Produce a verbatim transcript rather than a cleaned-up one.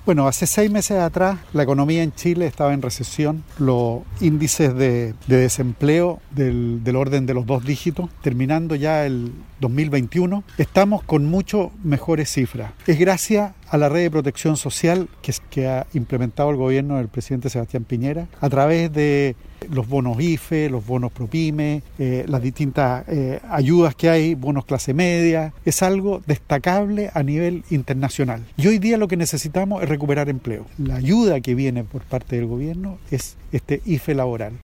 Bueno, hace seis meses atrás la economía en Chile estaba en recesión, los índices de, de desempleo del, del orden de los dos dígitos, terminando ya el dos mil veintiuno, estamos con mucho mejores cifras. Es gracias a la red de protección social que, que ha implementado el gobierno del presidente Sebastián Piñera a través de los bonos I F E, los bonos ProPyme, eh, las distintas eh, ayudas que hay, bonos clase media. Es algo destacable a nivel internacional. Y hoy día lo que necesitamos es recuperar empleo. La ayuda que viene por parte del gobierno es este I F E laboral.